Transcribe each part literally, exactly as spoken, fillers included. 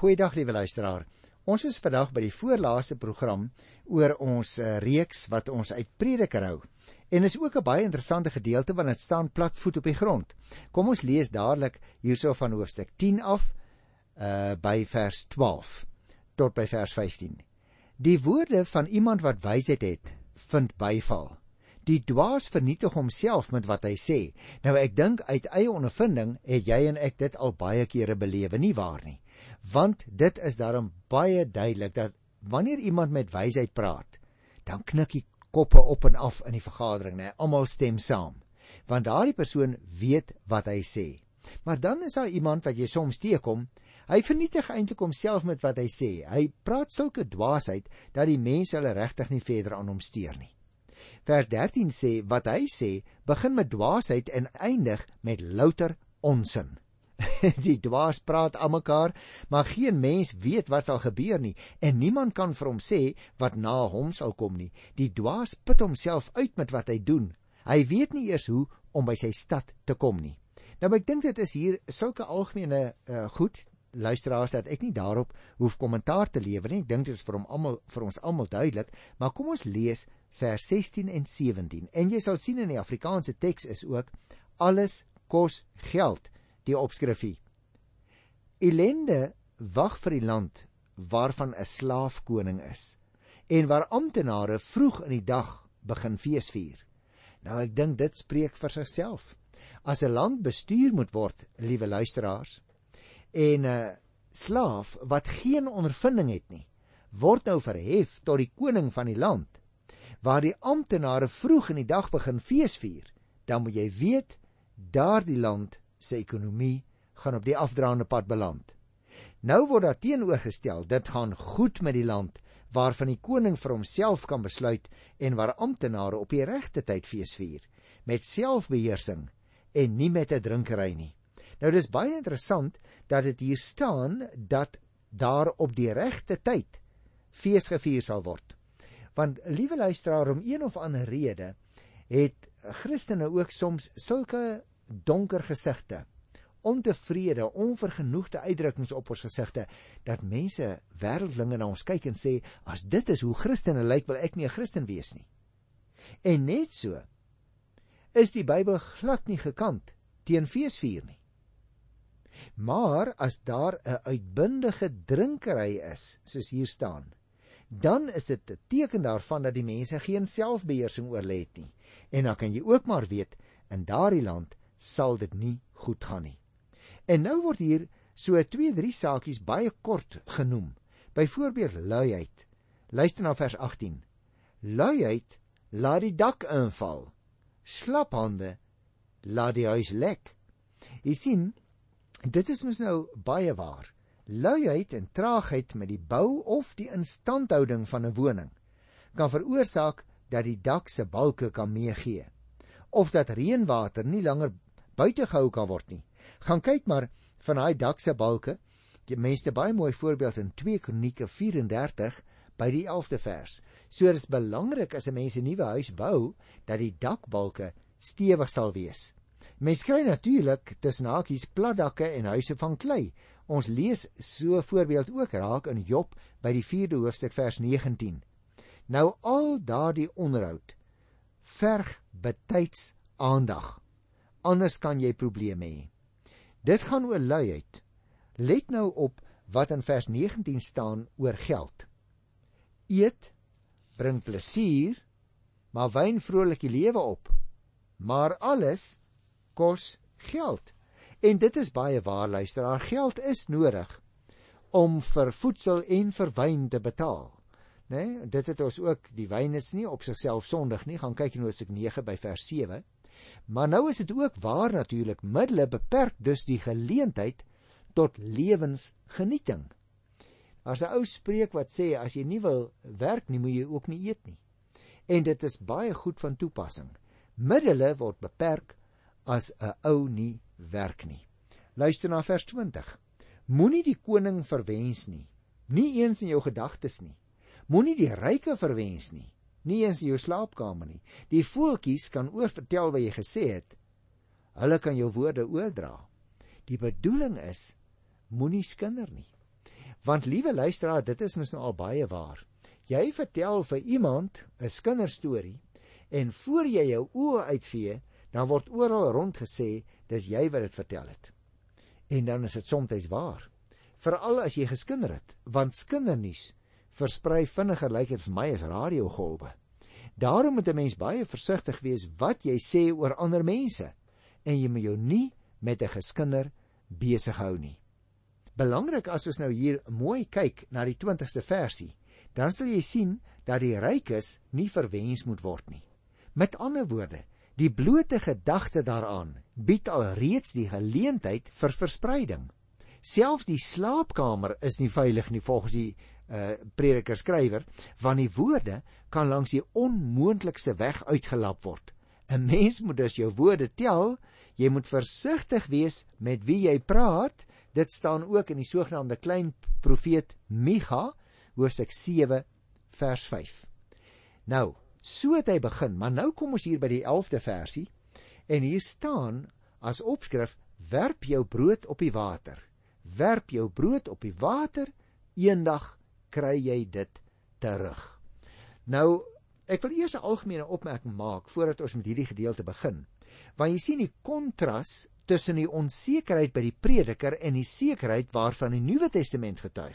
Goeiedag, liewe luisteraar. Ons is vandag by die voorlaaste program oor ons uh, reeks wat ons uit Prediker hou. En is ook 'n baie interessante gedeelte want dit staan platvoet op die grond. Kom ons lees dadelik hierso van hoofstuk tien af uh, by vers twaalf tot by vers vyftien. Die woorde van iemand wat wysheid het, vind byval. Die dwaas vernietig homself met wat hy sê. Nou ek dink uit eie ondervinding het jy en ek dit al baie kere belewe, nie waar nie? Want dit is daarom baie duidelik dat wanneer iemand met wysheid praat, dan knik die koppe op en af in die vergadering, nee, almal stem saam, want daardie persoon weet wat hy sê. Maar dan is daar iemand wat jy soms teekom, hy vernietig eintlik homself met wat hy sê. Hy praat sulke dwaasheid dat die mense hulle regtig nie verder aan hom steur nie. Vers dertien sê, wat hy sê, begin met dwaasheid en eindig met louter onsin. Die dwaas praat aan mekaar, maar geen mens weet wat sal gebeur nie, en niemand kan vir hom sê wat na hom sal kom nie. Die dwaas put homself uit met wat hy doen. Hy weet nie eers hoe om by sy stad te kom nie. Nou, ek dink dit is hier sulke algemene uh, goed, luisteraars, dat ek nie daarop hoef kommentaar te lewer nie. Ek dink dit is vir, hom almal, vir ons almal duidelik, maar kom ons lees vers sestien en sewentien. En jy sal sien in die Afrikaanse teks is ook, alles kos geld, die opskrifie. Ellende wag vir die land waarvan 'n slaaf koning is, en waar amptenare vroeg in die dag begin feesvier. Nou ek dink dit spreek vir sigself. As 'n land bestuur moet word, liewe luisteraars, en 'n slaaf wat geen ondervinding het nie, word nou verhef tot die koning van die land, waar die amptenare vroeg in die dag begin feesvier, dan moet jy weet, daardie land sy ekonomie gaan op die afdraande pad beland. Nou word daar teenoorgestel, dit gaan goed met die land, waarvan die koning vir homself kan besluit en waar amptenare op die regte tyd feesvier, met selfbeheersing en nie met 'n drinkery nie. Nou dis baie interessant dat dit hier staan dat daar op die regte tyd fees gevier sal word. Want, liewe luisteraar, om een of ander rede het Christene ook soms sulke donker gesigte, ontevrede, onvergenoegde uitdrukkings op ons gesigte, dat mense wêreldlinge na ons kyk en sê, as dit is hoe Christene lyk, wil ek nie 'n Christen wees nie. En net so is die Bybel glad nie gekant teen feesvier nie. Maar as daar 'n uitbundige drinkery is, soos hier staan, dan is dit 'n teken daarvan dat die mense geen selfbeheersing oorle het nie. En dan kan jy ook maar weet, in daardie land sal dit nie goed gaan nie. En nou word hier so twee, drie saakies baie kort genoem. Byvoorbeeld luiheid. Luister na vers agttien. Luiheid laat die dak inval. Slaphande laat die huis lek. Jy sien, dit is mos nou baie waar. Luiheid en traagheid met die bou of die instandhouding van 'n woning kan veroorsaak dat die dak se balke kan meegee, of dat reënwater nie langer buite gehou kan word nie. Gaan kyk maar van daai dak se balke. Die mense baie mooi voorbeeld in twee Kronieke vyf en dertig by die elfde vers. So dit is belangrik as 'n mens 'n nuwe huis bou dat die dakbalke stewig sal wees. Mens kry natuurlik tussen hakies platdakke en huise van klei. Ons lees so 'n voorbeeld ook raak in Job by die vierde hoofstuk vers negentien. Nou al daardie onderhoud verg betyds aandag, anders kan jy probleme hê. Dit gaan oor luiheid. Let nou op wat in vers negentien staan oor geld. Eet bring plesier, maar wyn vrolik die lewe op. Maar alles kos geld. En dit is baie waar, luisteraar, geld is nodig om vir voedsel en vir wyn te betaal. Nee, dit het ons ook, die wyn is nie op sigself sondig nie, gaan kyk in Hosea nege by vers sewe. Maar nou is dit ook waar natuurlik, middele beperk dus die geleentheid tot lewensgenieting. As 'n ou spreek wat sê, as jy nie wil werk nie, moet jy ook nie eet nie. En dit is baie goed van toepassing. Middele word beperk as 'n ou nie werk nie. Luister na vers twintig. Moenie die koning verwens nie, nie eens in jou gedagtes nie. Moenie die ryke verwens nie, nie eens in jou slaapkamer nie. Die voeltjies kan oorvertel wat jy gesê het. Hulle kan jou woorde oordra. Die bedoeling is, moenie skinder nie. Want liewe luisteraar, dit is mos nou al baie waar. Jy vertel vir iemand 'n kinderstorie en voor jy jou oë uitvee, dan word oral rond gesê, dis jy wat dit vertel het. En dan is dit soms waar. Veral as jy geskinder het, want skindernuus versprei vinniger, lyk dit vir my, as radiogolwe. Daarom moet 'n mens baie versigtig wees wat jy sê oor ander mense, en jy moet jou nie met 'n geskinder besig hou nie. Belangrik as ons nou hier mooi kyk na die twintigste versie, dan sal jy sien dat die rykes nie verwens moet word nie. Met ander woorde, die blote gedagte daaraan bied al reeds die geleentheid vir verspreiding. Selfs die slaapkamer is nie veilig nie volgens die uh, prediker skrywer, want die woorde kan langs die onmoontlikste weg uitgelap word. 'n Mens moet dus jou woorde tel, jy moet versigtig wees met wie jy praat. Dit staan ook in die sogenaamde klein profeet Micha, hoofstuk sewe vers vyf. Nou, so het hy begin, maar nou kom ons hier by die elfde versie, en hier staan as opskrif, werp jou brood op die water. Werp jou brood op die water, eendag kry jy dit terug. Nou, ek wil eers 'n algemene opmerking maak, voordat ons met hierdie gedeelte begin, want jy sien die kontras tussen die onsekerheid by die prediker en die sekerheid waarvan die Nuwe Testament getuig,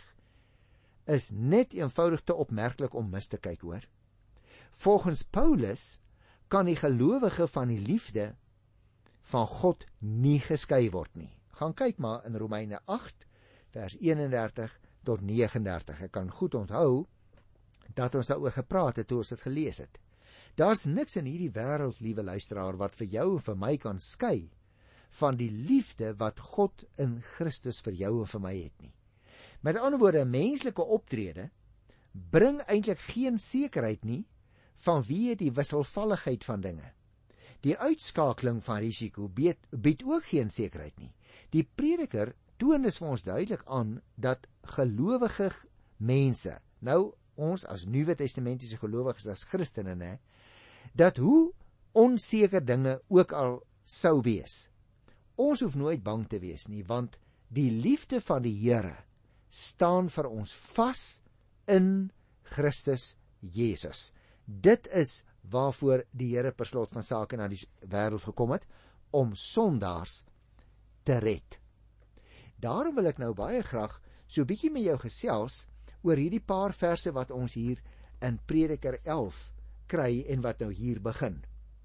is net eenvoudig te opmerklik om mis te kyk, hoor. Volgens Paulus kan die gelowige van die liefde van God nie geskei word nie. Gaan kyk maar in Romeine agt, vers eenendertig tot negenendertig. Ek kan goed onthou dat ons daaroor gepraat het toe ons dit gelees het. Daar's niks in hierdie wêreld, liewe luisteraar, wat vir jou en vir my kan skei van die liefde wat God in Christus vir jou en vir my het nie. Met ander woorde, menslike optrede bring eintlik geen sekerheid nie vanweë die wisselvalligheid van dinge. Die uitskakeling van risiko bied, bied ook geen sekerheid nie. Die prediker toon dus vir ons duidelik aan dat gelowige mense, nou ons as Nuwe Testamentiese gelowiges as Christene, ne, dat hoe onseker dinge ook al sou wees, ons hoef nooit bang te wees nie, want die liefde van die Here staan vir ons vas in Christus Jesus. Dit is waarvoor die Here per slot van sake na die wêreld gekom het, om sondaars te red. Daarom wil ek nou baie graag so 'n bietjie met jou gesels oor hierdie paar verse wat ons hier in Prediker elf kry en wat nou hier begin.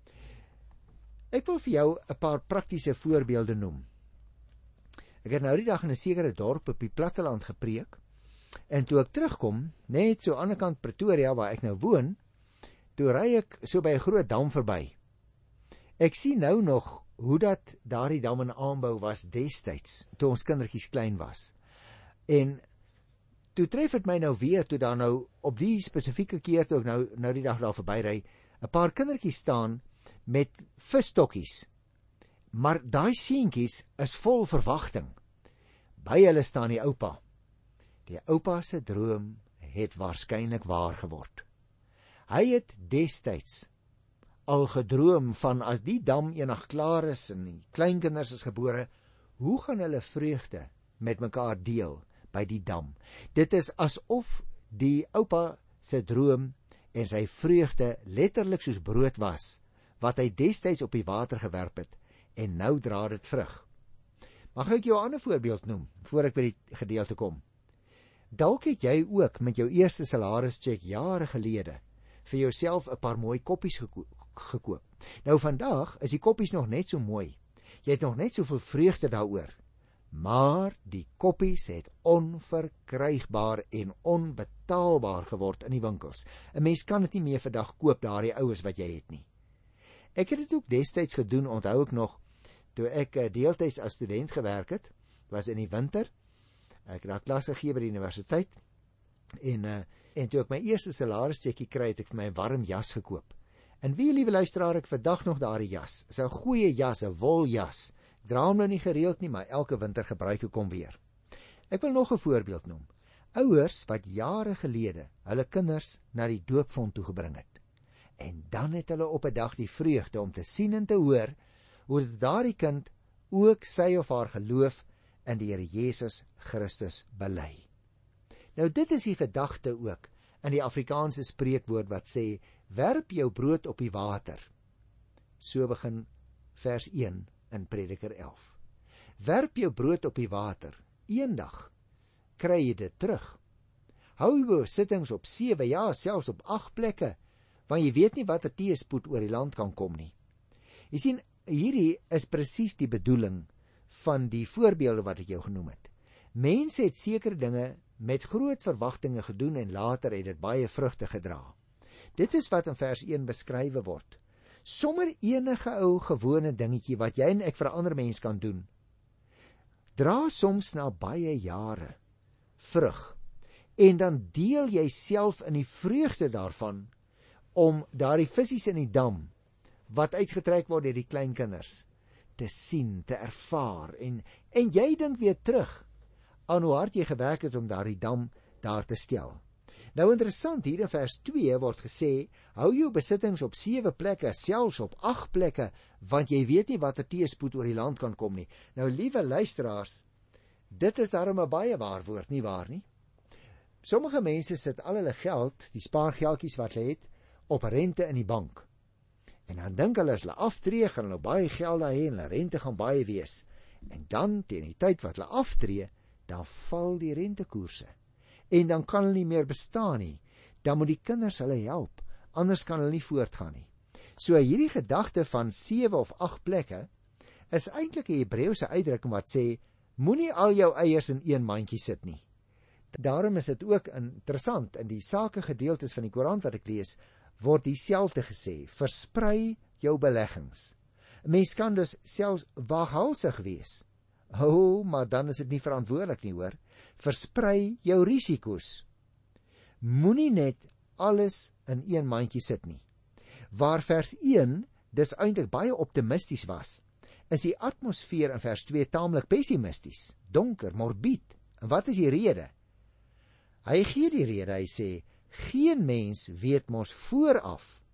Ek wil vir jou 'n paar praktiese voorbeelde noem. Ek het nou die dag in 'n sekere dorp op die platteland gepreek, en toe ek terugkom, net so aan die ander kant Pretoria waar ek nou woon, toe ry ek so by 'n groot dam verby. Ek sien nou nog hoe dat daardie dam in aanbou was destyds, toe ons kindertjies klein was. En toe tref het my nou weer, toe daar nou op die spesifieke keer, toe ek nou, nou die dag daar verby ry, 'n paar kindertjies staan met visstokkies. Maar daai seentjies is vol verwagting. By hulle staan die oupa. Die oupa se droom het waarskynlik waar geword. Hy het destyds al gedroom van as die dam eendag klaar is en die kleinkinders is gebore, hoe gaan hulle vreugde met mekaar deel by die dam? Dit is asof die oupa se droom en sy vreugde letterlik soos brood was, wat hy destyds op die water gewerp het, en nou dra dit vrug. Mag ek jou 'n ander voorbeeld noem, voor ek by die gedeelte kom? Dalk het jy ook met jou eerste salarischeck jare gelede vir jouself 'n paar mooi koppies geko gekoop. Nou vandag is die koppies nog net so mooi. Jy het nog net soveel vreugde daaroor. Maar die koppies het onverkrygbaar en onbetaalbaar geword in die winkels. 'n Mens kan dit nie meer vandag koop, daardie oues wat jy het nie. Ek het dit ook destyds gedoen, onthou ek nog, toe ek deeltyds as student gewerk het, was in die winter. Ek het daar klas gegee by die universiteit, en, uh, en toe ek my eerste salarischeckie kry, het ek vir my 'n warm jas gekoop. En wie, liewe luisteraar, ek vandag nog daardie jas, is 'n goeie jas, 'n woljas. Ek dra hom nou nie gereeld nie, maar elke winter gebruik ek hom weer. Ek wil nog 'n voorbeeld noem. Ouers wat jare gelede hulle kinders na die doopvont toe gebring het. En dan het hulle op 'n dag die vreugde om te sien en te hoor hoe daardie kind ook sy of haar geloof in die Here Jesus Christus bely. Nou dit is die gedagte ook in die Afrikaanse spreekwoord wat sê, werp jou brood op die water. So begin vers een in Prediker elf. Werp jou brood op die water, eendag kry jy dit terug. Hou jou besittings op sewe, ja, selfs op agt plekke, want jy weet nie wat 'n teëspoed oor die land kan kom nie. Jy sien, hierdie is presies die bedoeling van die voorbeelde wat ek jou genoem het. Mense het sekere dinge met groot verwagtinge gedoen en later het dit baie vrugte gedra. Dit is wat in vers een beskrywe word. Sommer enige ou gewone dingetjie wat jy en ek vir 'n ander mens kan doen, dra soms na baie jare vrug. En dan deel jy self in die vreugde daarvan om daardie visies in die dam wat uitgetrek word deur die kleinkinders te sien, te ervaar en en jy dink weer terug aan hoe hard jy gewerk het om daardie dam daar te stel. Nou interessant, hier in vers twee word gesê, hou jou besittings op sewe plekke, selfs op agt plekke, want jy weet nie wat 'n teëspoed oor die land kan kom nie. Nou liewe luisteraars, dit is daarom 'n baie waar woord, nie waar nie? Sommige mense sit al hulle geld, die spaargeldjies wat hulle het, op rente in die bank. En dan dink hulle as hulle aftree, gaan hulle baie geld daar hê en hulle rente gaan baie wees. En dan teen die tyd wat hulle aftree, dan val die rentekoerse. En dan kan hulle nie meer bestaan nie. Dan moet die kinders hulle help, anders kan hulle nie voortgaan nie. So hierdie gedagte van sewe of agt plekke is eintlik 'n Hebreëse uitdrukking wat sê, moenie al jou eiers in een mandjie sit nie. Daarom is dit ook interessant, in die sakegedeeltes van die Koran wat ek lees, word dieselfde gesê, versprei jou beleggings. 'n Mens kan dus selfs waaghalsig wees. O, oh, maar dan is dit nie verantwoordelik nie, hoor. Versprei jou risiko's. Moenie net alles in een mandjie sit nie. Waar vers een dis eintlik baie optimisties was, is die atmosfeer in vers twee taamlik pessimisties, donker, morbied. En wat is die rede? Hy gee die rede, hy sê, geen mens weet mos vooraf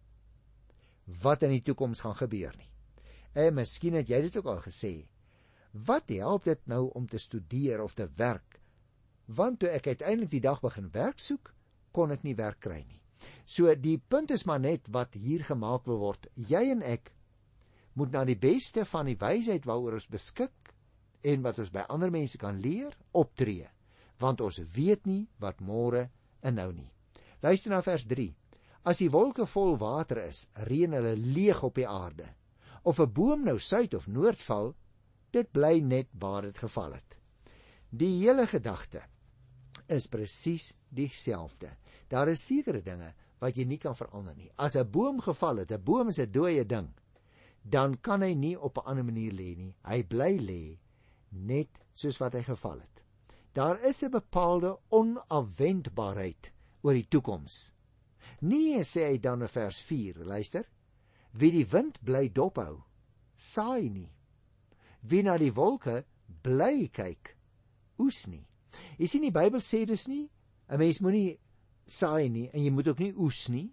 wat in die toekoms gaan gebeur nie. En miskien het jy dit ook al gesê, wat help dit nou om te studeer of te werk? Want toe ek uiteindelik die dag begin werk soek, kon ek nie werk kry nie. So die punt is maar net wat hier gemaak wil word. Jy en ek moet na die beste van die wysheid waaroor ons beskik en wat ons by ander mense kan leer, optree. Want ons weet nie wat môre inhou nie. Luister na vers drie. As die wolke vol water is, reën hulle leeg op die aarde. Of 'n boom nou suid of noord val, dit bly net waar dit geval het. Die hele gedagte is presies dieselfde. Daar is sekere dinge wat jy nie kan verander nie. As 'n boom geval het, 'n boom is 'n dooie ding, dan kan hy nie op 'n ander manier lê nie. Hy bly lê net soos wat hy geval het. Daar is 'n bepaalde onafwendbaarheid oor die toekoms. Nee, sê hy dan in vers vier, luister, wie die wind bly dophou, saai nie. Wie na die wolke bly kyk, oes nie. Jy sien, die Bybel sê dus nie, 'n mens moet nie saai nie, en jy moet ook nie oes nie.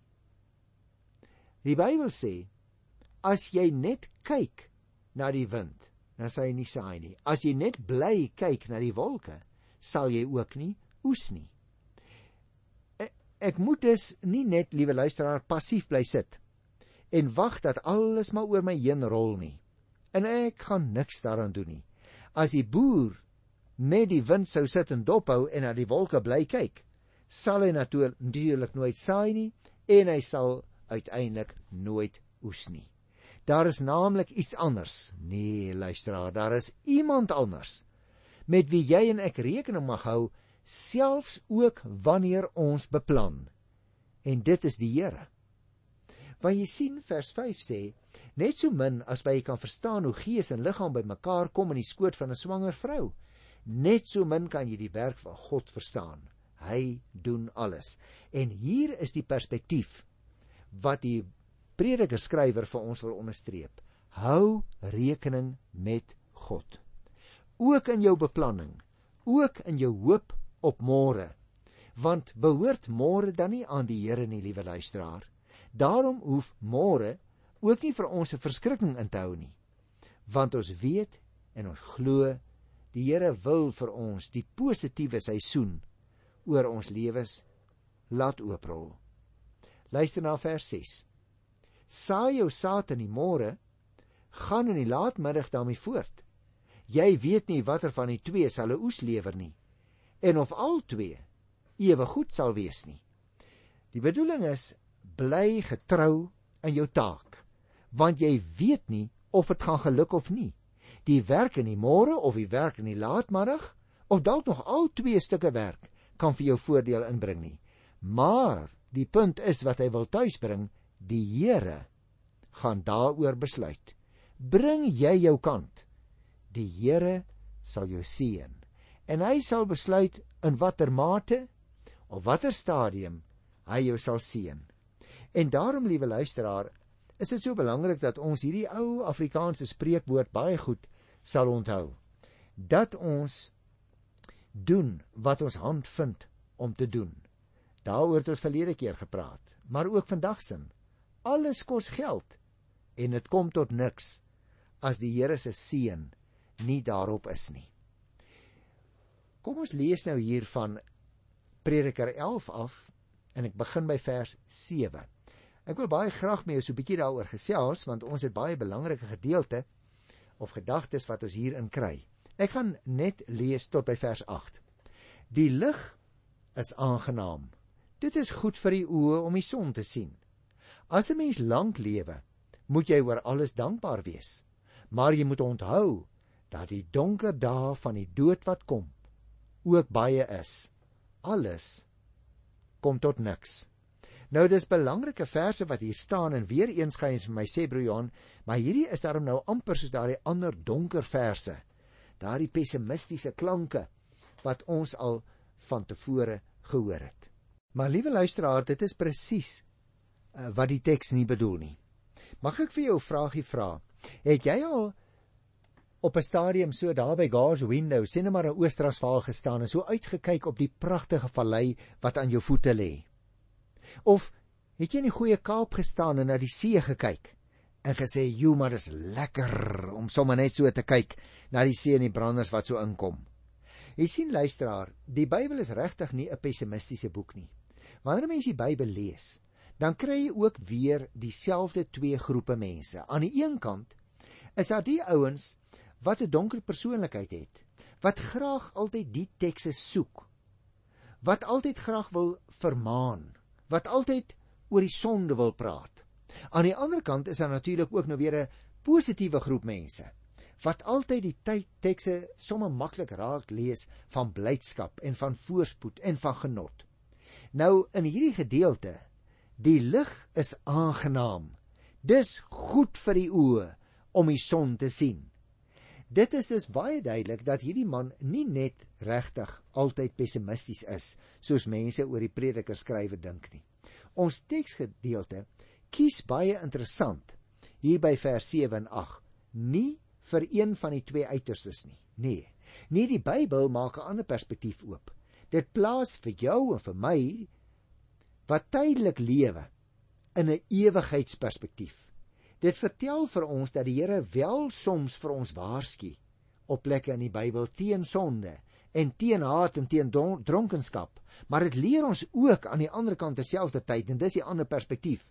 Die Bybel sê, as jy net kyk na die wind, dan sal jy nie saai nie. As jy net bly kyk na die wolke, sal jy ook nie oes nie. Ek, ek moet dus nie net, liewe luisteraar, passief bly sit en wag dat alles maar oor my heen rol nie. En ek gaan niks daaraan doen nie. As die boer net die wind sou sit en dophou en na die wolke bly kyk, sal hy natuurlik nooit saai nie en hy sal uiteindelik nooit oes nie. Daar is naamlik iets anders. Nee, luisteraar, daar is iemand anders met wie jy en ek rekening mag hou, selfs ook wanneer ons beplan. En dit is die Here. Want jy sien, vers vyf sê, net so min as wat jy kan verstaan hoe gees en liggaam by mekaar kom in die skoot van 'n swanger vrou, net so min kan jy die werk van God verstaan. Hy doen alles. En hier is die perspektief wat die prediker skrywer vir ons wil onderstreep. Hou rekening met God. Ook in jou beplanning, ook in jou hoop op môre. Want behoort môre dan nie aan die Here nie, liewe luisteraar. Daarom hoef môre ook nie vir ons 'n verskrikking in te hou nie. Want ons weet en ons glo, die Here wil vir ons die positiewe seisoen oor ons lewens laat ooprol. Luister na vers ses. Saai jou saad in die môre, gaan in die laatmiddag daarmee voort. Jy weet nie watter van die twee sal 'n oes lewer nie, en of al twee ewe goed sal wees nie. Die bedoeling is, bly getrou in jou taak, want jy weet nie of dit gaan geluk of nie. Die werk in die môre of die werk in die laatmiddag, of dalk nog al twee stukke werk, kan vir jou voordeel inbring nie. Maar die punt is wat hy wil tuisbring, die Here gaan daaroor besluit. Bring jy jou kant, die Here sal jou seën, en hy sal besluit in watter mate of watter stadium hy jou sal seën. En daarom, liewe luisteraar, is dit so belangrik dat ons hierdie ou Afrikaanse spreekwoord baie goed sal onthou, dat ons doen wat ons hand vind om te doen. Daaroor het ons verlede keer gepraat, maar ook vandag sin. Alles kos geld, en dit kom tot niks as die Here se seën nie daarop is nie. Kom ons lees nou hier van Prediker elf af, en ek begin by vers sewe. Ek wil baie graag mee so 'n bietjie daaroor gesels, want ons het baie belangrike gedeelte of gedagtes wat ons hierin kry. Ek gaan net lees tot by vers agt. Die lig is aangenaam. Dit is goed vir die oë om die son te sien. As 'n mens lank lewe, moet jy oor alles dankbaar wees. Maar jy moet onthou dat die donker dae van die dood wat kom, ook baie is. Alles kom tot niks. Nou, dis belangrike verse wat hier staan, en weer eens gaan jy vir my sê, broer Johan, maar hierdie is daarom nou amper soos daardie ander donker verse, daardie pessimistiese klanke, wat ons al van tevore gehoor het. Maar liewe luisteraar, dit is presies uh, wat die teks nie bedoel nie. Mag ek vir jou 'n vraagie vra? Het jy al op 'n stadium so daar by Gars Window, sê net maar in Oos-Transvaal gestaan en so uitgekyk op die pragtige vallei wat aan jou voete lê? Of het jy in die goeie Kaap gestaan en na die see gekyk en gesê, "Joe, maar dis lekker om sommer net so te kyk na die see en die branders wat so inkom." Jy sien, luisteraar, die Bybel is regtig nie 'n pessimistiese boek nie. Wanneer mens die Bybel lees, dan kry jy ook weer dieselfde twee groepe mense. Aan die een kant is daar die ouens wat 'n donker persoonlikheid het, wat graag altyd die tekste soek, wat altyd graag wil vermaan, wat altyd oor die sonde wil praat. Aan die ander kant is daar natuurlik ook nou weer 'n positiewe groep mense, wat altyd die tyd tekste sommer maklik raak lees van blydskap en van voorspoed en van genot. Nou, in hierdie gedeelte, die lig is aangenaam. Dis goed vir die oë om die son te sien. Dit is dus baie duidelik dat hierdie man nie net regtig altyd pessimisties is, soos mense oor die Prediker skrywe dink nie. Ons teksgedeelte kies baie interessant, hier by vers sewe en agt, nie vir een van die twee uiterstes nie. Nee, nie die Bybel maak 'n ander perspektief oop. Dit plaas vir jou en vir my, wat tydelik lewe, in 'n ewigheidsperspektief. Dit vertel vir ons dat die Here wel soms vir ons waarsku op plekke in die Bybel teen sonde en teen haat en teen dronkenskap, maar dit leer ons ook aan die ander kant terselfdertyd, en dis die ander perspektief.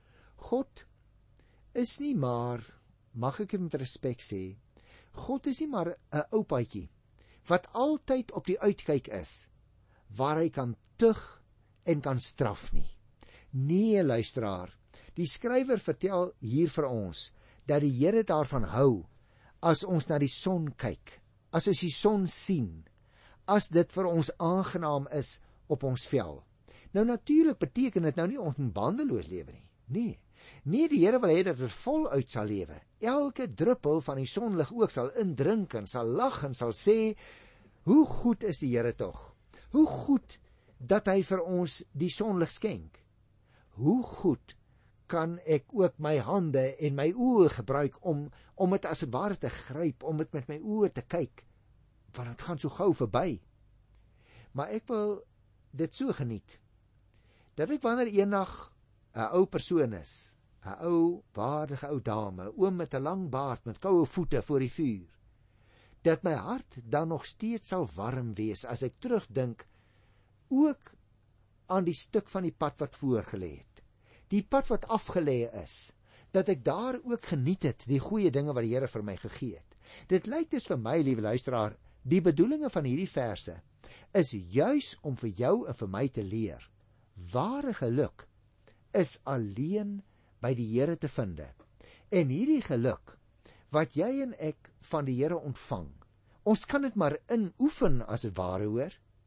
God is nie maar, mag ek met respek sê, God is nie maar 'n oupaatjie wat altyd op die uitkyk is waar hy kan tug en kan straf nie. Nee, luisteraar, die skrywer vertel hier vir ons dat die Here daarvan hou as ons na die son kyk, as ons die son sien, as dit vir ons aangenaam is op ons vel. Nou natuurlik beteken dit nou nie ons moet bandeloos lewe nie. Nee, nee, die Here wil hê dat ons voluit sal lewe. Elke druppel van die sonlig ook sal indrink en sal lag en sal sê, hoe goed is die Here tog? Hoe goed dat hy vir ons die sonlig skenk. Hoe goed kan ek ook my hande en my oë gebruik om om dit as ware te gryp, om dit met my oë te kyk, want dit gaan so gou verby. Maar ek wil dit so geniet, dat ek wanneer eendag 'n ou persoon is, 'n ou waardige ou dame, oom met 'n lang baard, met koue voete voor die vuur, dat my hart dan nog steeds sal warm wees as ek terugdink ook aan die stuk van die pad wat voorgelê het. Die pad wat afgelê is, dat ek daar ook geniet het, die goeie dinge wat die Here vir my gegee het. Dit lyk dus vir my, liewe luisteraar, die bedoelinge van hierdie verse is juis om vir jou en vir my te leer, ware geluk is alleen by die Here te vinde. En hierdie geluk, wat jy en ek van die Here ontvang, ons kan dit maar inoefen as dit ware, hoor,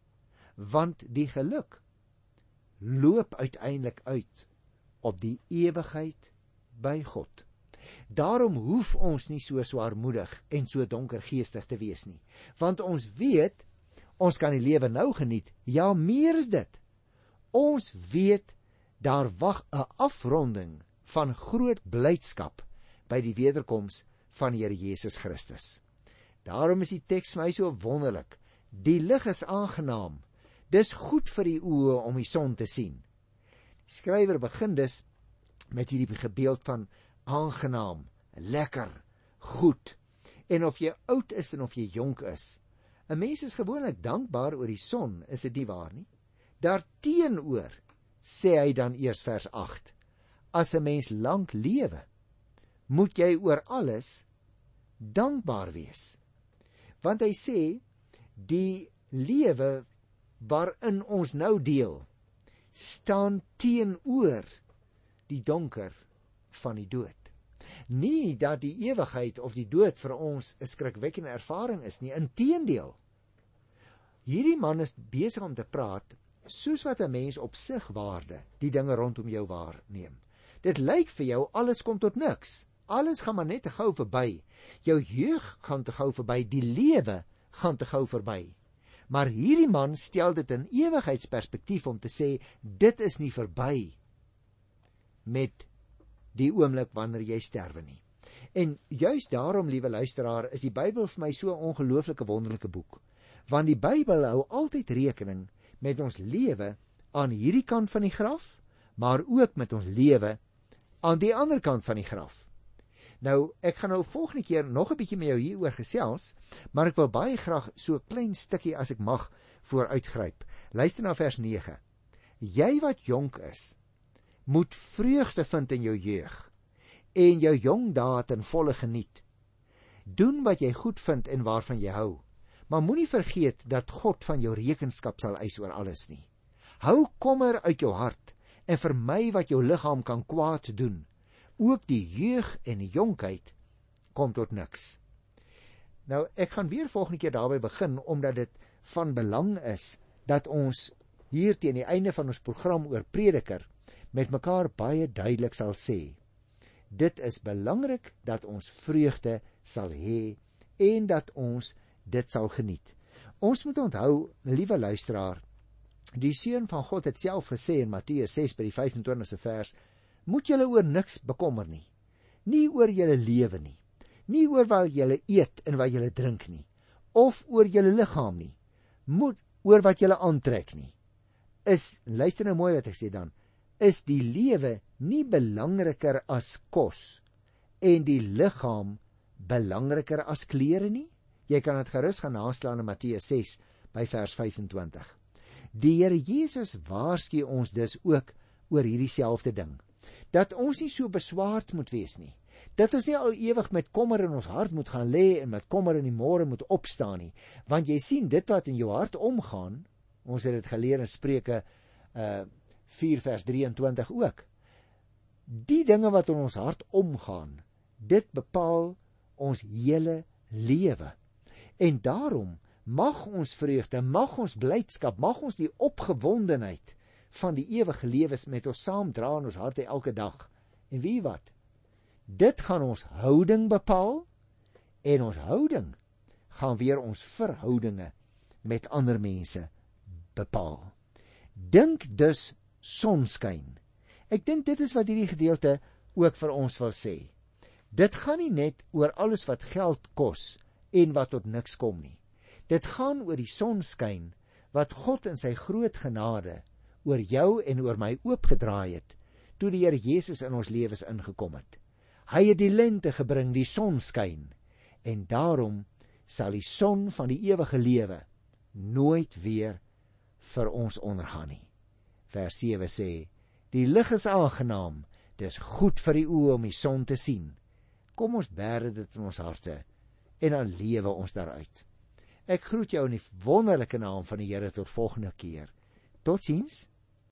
want die geluk loop uiteindelik uit op die ewigheid by God. Daarom hoef ons nie so swaarmoedig en so donkergeestig te wees nie, want ons weet, ons kan die lewe nou geniet, ja, meer is dit. Ons weet, daar wag 'n afronding van groot blydskap by die wederkoms van die Here Jesus Christus. Daarom is die teks vir my so wonderlik. Die lig is aangenaam. Dis goed vir die oë om die son te sien. Die skrywer begin dus met hierdie gebeeld van aangenaam, lekker, goed. En of jy oud is en of jy jonk is, 'n mens is gewoonlik dankbaar oor die son, is dit nie waar nie? Daarteenoor sê hy dan eers vers agt, as 'n mens lank lewe, moet jy oor alles dankbaar wees. Want hy sê, die lewe waarin ons nou deel, staan teenoor die donker van die dood. Nie dat die ewigheid of die dood vir ons 'n skrikwekkende ervaring is nie, inteendeel. Hierdie man is besig om te praat soos wat 'n mens op sigwaarde die dinge rondom jou waarneem. Dit lyk vir jou alles kom tot niks. Alles gaan maar net te gou verby. Jou jeug gaan te gou verby, die lewe gaan te gou verby. Maar hierdie man stel dit in ewigheidsperspektief om te sê, dit is nie verby met die oomblik wanneer jy sterwe nie. En juist daarom, liewe luisteraar, is die Bybel vir my so 'n ongelooflike wonderlike boek. Want die Bybel hou altyd rekening met ons lewe aan hierdie kant van die graf, maar ook met ons lewe aan die ander kant van die graf. Nou, ek gaan nou volgende keer nog 'n bietjie met jou hieroor gesels, maar ek wil baie graag so 'n klein stukkie as ek mag vooruitgryp. Luister na vers nege. Jy wat jonk is, moet vreugde vind in jou jeug en jou jong dae ten volle geniet. Doen wat jy goed vind en waarvan jy hou, maar moenie vergeet dat God van jou rekenskap sal eis oor alles nie. Hou kommer uit jou hart en vermy wat jou liggaam kan kwaad doen. Ook die jeug en die jonkheid kom tot niks. Nou, ek gaan weer volgende keer daarby begin, omdat dit van belang is dat ons hier teen die einde van ons program oor Prediker met mekaar baie duidelik sal sê, dit is belangrik dat ons vreugde sal hê en dat ons dit sal geniet. Ons moet onthou, liewe luisteraar, die Seun van God het self gesê in Matteus ses by die vyf en twintigste vers, moet julle oor niks bekommer nie, nie oor julle lewe nie, nie oor wat julle eet en wat julle drink nie, of oor julle liggaam nie, moet oor wat julle aantrek nie. Is, luister nou mooi wat ek sê dan, is die lewe nie belangriker as kos en die liggaam belangriker as klere nie? Jy kan dit gerus gaan naslaan in Matteus ses by vers vyf en twintig. Die Here Jesus waarsku ons dus ook oor hierdie selfde ding, dat ons nie so beswaard moet wees nie, dat ons nie al ewig met kommer in ons hart moet gaan lê en met kommer in die môre moet opstaan nie, want jy sien dit wat in jou hart omgaan, ons het dit geleer in Spreuke uh, vier vers drieëntwintig ook, die dinge wat in ons hart omgaan, dit bepaal ons hele lewe. En daarom mag ons vreugde, mag ons blydskap, mag ons die opgewondenheid van die ewige lewe met ons saamdra in ons harte elke dag. En wie wat? Dit gaan ons houding bepaal, en ons houding gaan weer ons verhoudinge met ander mense bepaal. Dink dus sonskyn. Ek dink dit is wat hierdie gedeelte ook vir ons wil sê. Dit gaan nie net oor alles wat geld kos en wat tot niks kom nie. Dit gaan oor die sonskyn wat God in sy groot genade oor jou en oor my oopgedraai het, toe die Here Jesus in ons lewens ingekom het. Hy het die lente gebring, die sonskyn, en daarom sal die son van die ewige lewe nooit weer vir ons ondergaan nie. Vers sewe sê, die lig is aangenaam, dis goed vir die oë om die son te sien. Kom ons bære dit in ons harte, en dan lewe ons daaruit. Ek groet jou in die wonderlike naam van die Here tot volgende keer. Totsiens.